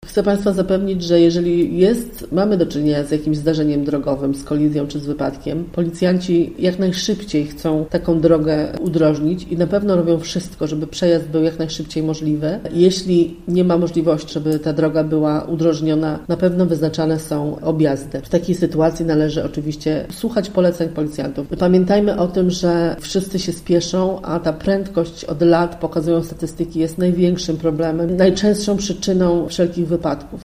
Chcę Państwa zapewnić, że jeżeli mamy do czynienia z jakimś zdarzeniem drogowym, z kolizją czy z wypadkiem, policjanci jak najszybciej chcą taką drogę udrożnić i na pewno robią wszystko, żeby przejazd był jak najszybciej możliwy. Jeśli nie ma możliwości, żeby ta droga była udrożniona, na pewno wyznaczane są objazdy. W takiej sytuacji należy oczywiście słuchać poleceń policjantów. Pamiętajmy o tym, że wszyscy się spieszą, a ta prędkość od lat, pokazują statystyki, jest największym problemem, najczęstszą przyczyną wszelkich wypadków.